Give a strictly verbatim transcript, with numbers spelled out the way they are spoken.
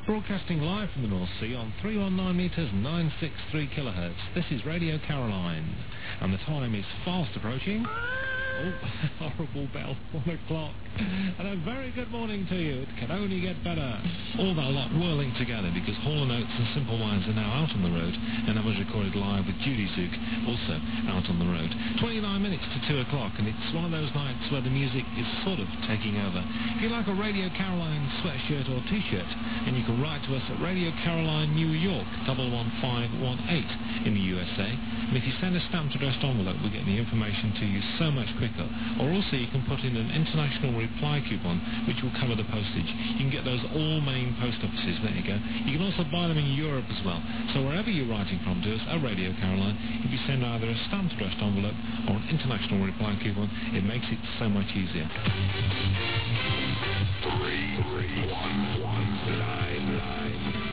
Broadcasting live from the North Sea on three one nine metres, nine six three kilohertz. This is Radio Caroline, and the time is fast approaching. Oh, horrible bell, one o'clock. And a very good morning to you. It can only get better. All that lot whirling together because Hall and Oates and Simple Minds are now out on the road, and that was recorded live with Judy Zook, also out on the road. twenty-nine minutes to two o'clock, and it's one of those nights where the music is sort of taking over. If you like a Radio Caroline sweatshirt or t-shirt, and you can write to us at Radio Caroline, New York, one one five one eight in the U S A. And if you send a stamped addressed envelope, we'll get the information to you so much quicker. Or also you can put in an international reply coupon, which will cover the postage. You can get those all main post offices. There you go. You can also buy them in Europe as well. So wherever you're writing from to us at Radio Caroline, if you send either a stamped addressed envelope or an international reply coupon, it makes it so much easier. Three, three, one, one, nine.